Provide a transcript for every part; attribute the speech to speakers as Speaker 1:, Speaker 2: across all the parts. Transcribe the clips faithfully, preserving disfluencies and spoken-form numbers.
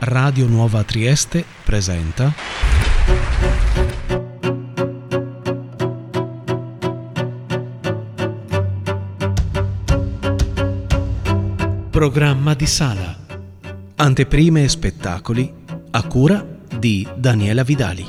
Speaker 1: Radio Nuova Trieste presenta Programma di sala. Anteprime e spettacoli a cura di Daniela Vidali.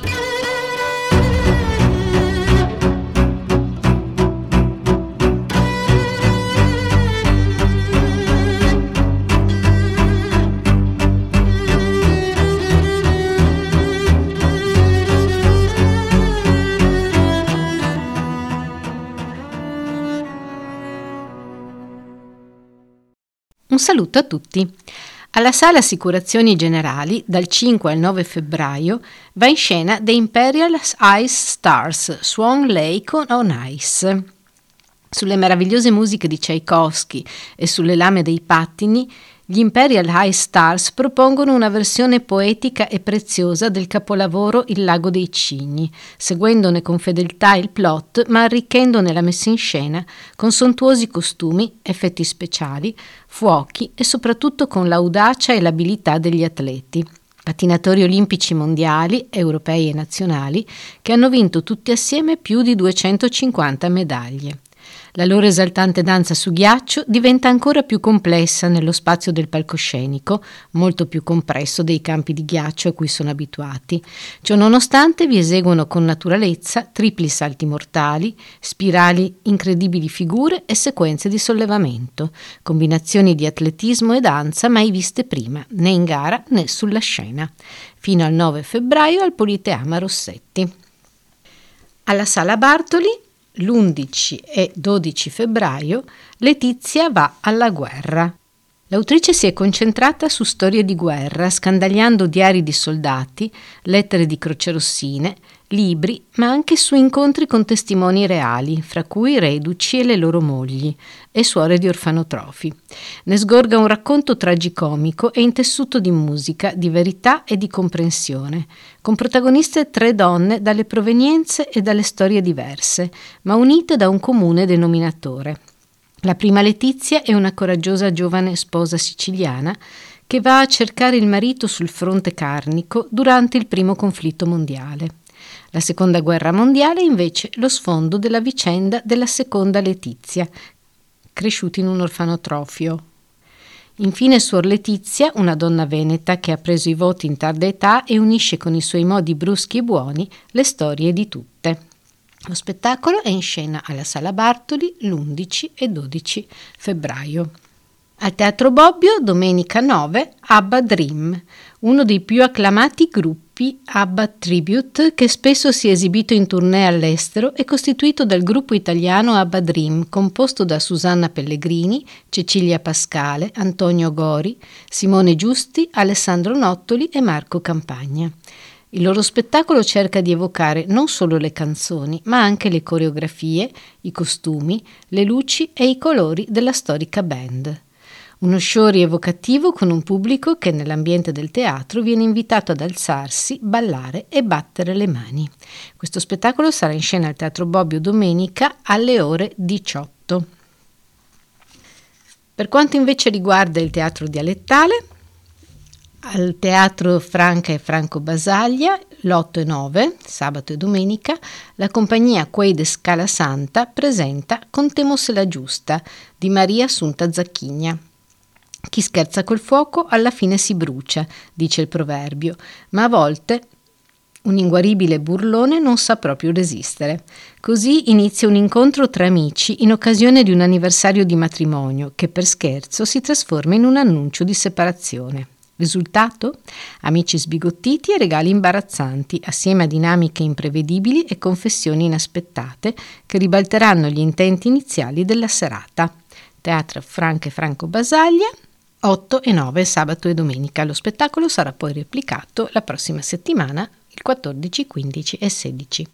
Speaker 2: Un saluto a tutti. Alla Sala Assicurazioni Generali, dal cinque al nove febbraio, va in scena The Imperial Ice Stars, Swan Lake on Ice. Sulle meravigliose musiche di Tchaikovsky e sulle lame dei pattini, gli Imperial Ice Stars propongono una versione poetica e preziosa del capolavoro Il lago dei cigni, seguendone con fedeltà il plot ma arricchendone la messa in scena con sontuosi costumi, effetti speciali, fuochi e soprattutto con l'audacia e l'abilità degli atleti. Pattinatori olimpici mondiali, europei e nazionali, che hanno vinto tutti assieme più di duecentocinquanta medaglie. La loro esaltante danza su ghiaccio diventa ancora più complessa nello spazio del palcoscenico, molto più compresso dei campi di ghiaccio a cui sono abituati. Ciononostante vi eseguono con naturalezza tripli salti mortali, spirali, incredibili figure e sequenze di sollevamento, combinazioni di atletismo e danza mai viste prima, né in gara né sulla scena, fino al nove febbraio al Politeama Rossetti. Alla Sala Bartoli, l'undici e dodici febbraio, Letizia va alla guerra. L'autrice si è concentrata su storie di guerra, scandagliando diari di soldati, lettere di crocerossine, libri, ma anche su incontri con testimoni reali, fra cui reduci e le loro mogli, e suore di orfanotrofi. Ne sgorga un racconto tragicomico e intessuto di musica, di verità e di comprensione, con protagoniste tre donne dalle provenienze e dalle storie diverse, ma unite da un comune denominatore. La prima Letizia è una coraggiosa giovane sposa siciliana che va a cercare il marito sul fronte carnico durante il primo conflitto mondiale. La seconda guerra mondiale è invece lo sfondo della vicenda della seconda Letizia, cresciuta in un orfanotrofio. Infine Suor Letizia, una donna veneta che ha preso i voti in tarda età e unisce con i suoi modi bruschi e buoni le storie di tutte. Lo spettacolo è in scena alla Sala Bartoli l'undici e dodici febbraio. Al Teatro Bobbio, domenica nove, ABBA Dream, uno dei più acclamati gruppi ABBA Tribute che spesso si è esibito in tournée all'estero, è costituito dal gruppo italiano ABBA Dream, composto da Susanna Pellegrini, Cecilia Pascale, Antonio Gori, Simone Giusti, Alessandro Nottoli e Marco Campagna. Il loro spettacolo cerca di evocare non solo le canzoni, ma anche le coreografie, i costumi, le luci e i colori della storica band. Uno show rievocativo con un pubblico che nell'ambiente del teatro viene invitato ad alzarsi, ballare e battere le mani. Questo spettacolo sarà in scena al Teatro Bobbio domenica alle ore diciotto. Per quanto invece riguarda il teatro dialettale, al Teatro Franca e Franco Basaglia, l'otto e nove, sabato e domenica, la compagnia Quei de Scala Santa presenta Contemos la giusta di Maria Assunta Zacchigna. Chi scherza col fuoco alla fine si brucia, dice il proverbio, ma a volte un inguaribile burlone non sa proprio resistere. Così inizia un incontro tra amici in occasione di un anniversario di matrimonio che per scherzo si trasforma in un annuncio di separazione. Risultato? Amici sbigottiti e regali imbarazzanti, assieme a dinamiche imprevedibili e confessioni inaspettate che ribalteranno gli intenti iniziali della serata. Teatro Franca e Franco Basaglia, otto e nove, sabato e domenica. Lo spettacolo sarà poi replicato la prossima settimana, il quattordici, quindici e sedici.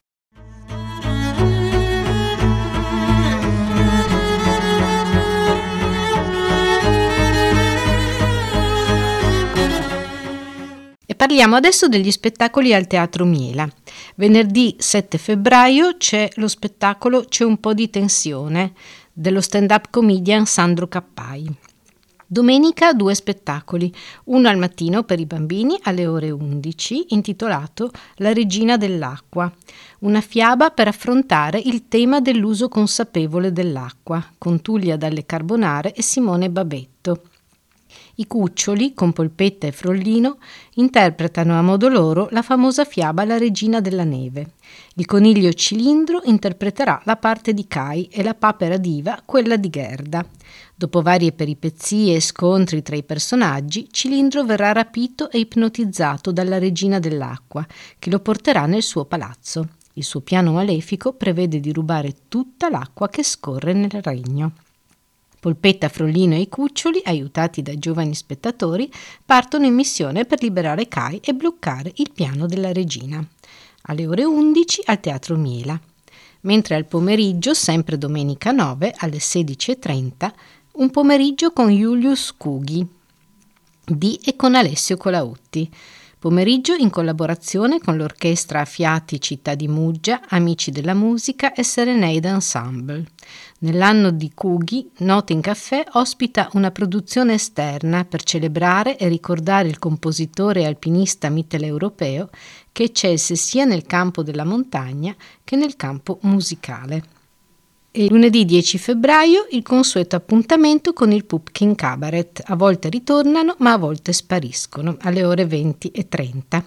Speaker 2: E parliamo adesso degli spettacoli al Teatro Miela. Venerdì sette febbraio c'è lo spettacolo C'è un po' di tensione dello stand-up comedian Sandro Cappai. Domenica due spettacoli, uno al mattino per i bambini alle ore undici, intitolato La regina dell'acqua, una fiaba per affrontare il tema dell'uso consapevole dell'acqua, con Tullia Dalle Carbonare e Simone Babetto. I cuccioli, con Polpetta e Frollino, interpretano a modo loro la famosa fiaba La regina della neve. Il coniglio Cilindro interpreterà la parte di Kai e la papera diva quella di Gerda. Dopo varie peripezie e scontri tra i personaggi, Cilindro verrà rapito e ipnotizzato dalla regina dell'acqua, che lo porterà nel suo palazzo. Il suo piano malefico prevede di rubare tutta l'acqua che scorre nel regno. Polpetta, Frollino e i cuccioli, aiutati dai giovani spettatori, partono in missione per liberare Kai e bloccare il piano della regina. Alle ore undici al Teatro Miela. Mentre al pomeriggio, sempre domenica nove, alle sedici e trenta, un pomeriggio con Julius Kughi di e con Alessio Colautti. Pomeriggio in collaborazione con l'orchestra a fiati Città di Muggia, Amici della Musica e Serenade Ensemble. Nell'anno di Kughi, Note in Caffè ospita una produzione esterna per celebrare e ricordare il compositore e alpinista mitteleuropeo che eccelse sia nel campo della montagna che nel campo musicale. E lunedì dieci febbraio il consueto appuntamento con il Pupkin Cabaret. A volte ritornano, ma a volte spariscono, alle ore venti e trenta.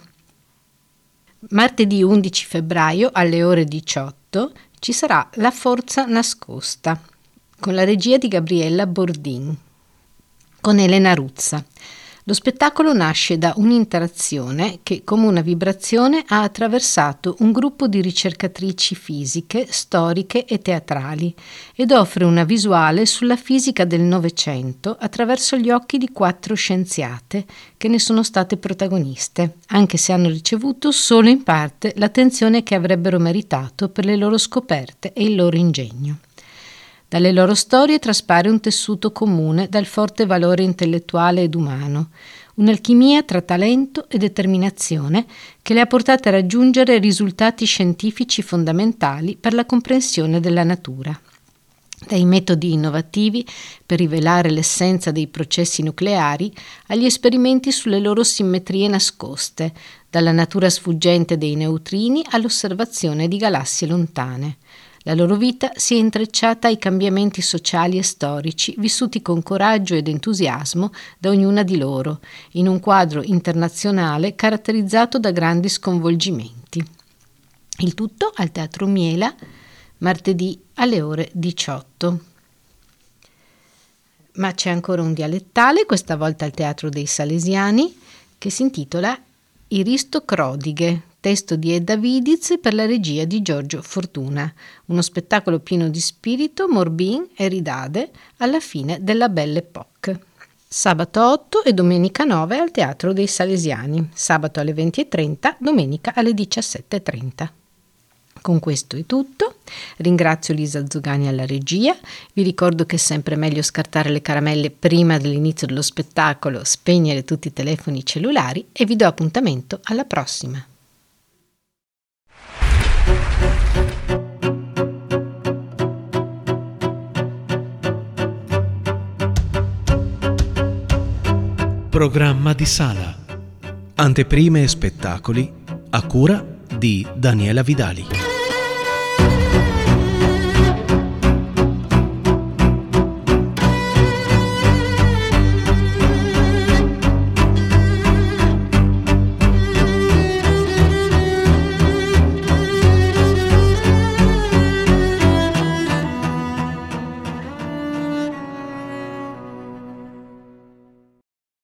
Speaker 2: Martedì undici febbraio alle ore diciotto ci sarà La Forza Nascosta, con la regia di Gabriella Bordin, con Elena Ruzza. Lo spettacolo nasce da un'interazione che, come una vibrazione, ha attraversato un gruppo di ricercatrici fisiche, storiche e teatrali ed offre una visuale sulla fisica del Novecento attraverso gli occhi di quattro scienziate che ne sono state protagoniste, anche se hanno ricevuto solo in parte l'attenzione che avrebbero meritato per le loro scoperte e il loro ingegno. Dalle loro storie traspare un tessuto comune dal forte valore intellettuale ed umano, un'alchimia tra talento e determinazione che le ha portate a raggiungere risultati scientifici fondamentali per la comprensione della natura. Dai metodi innovativi per rivelare l'essenza dei processi nucleari agli esperimenti sulle loro simmetrie nascoste, dalla natura sfuggente dei neutrini all'osservazione di galassie lontane. La loro vita si è intrecciata ai cambiamenti sociali e storici vissuti con coraggio ed entusiasmo da ognuna di loro, in un quadro internazionale caratterizzato da grandi sconvolgimenti. Il tutto al Teatro Miela, martedì alle ore diciotto. Ma c'è ancora un dialettale, questa volta al Teatro dei Salesiani, che si intitola Aristocrodige, testo di Edda Vidiz per la regia di Giorgio Fortuna, uno spettacolo pieno di spirito, morbin e ridade alla fine della Belle Époque. Sabato otto e domenica nove al Teatro dei Salesiani, sabato alle venti e trenta, domenica alle diciassette e trenta. Con questo è tutto, ringrazio Lisa Zugani alla regia, vi ricordo che è sempre meglio scartare le caramelle prima dell'inizio dello spettacolo, spegnere tutti i telefoni cellulari e vi do appuntamento alla prossima.
Speaker 1: Programma di sala. Anteprime e spettacoli a cura di Daniela Vidali.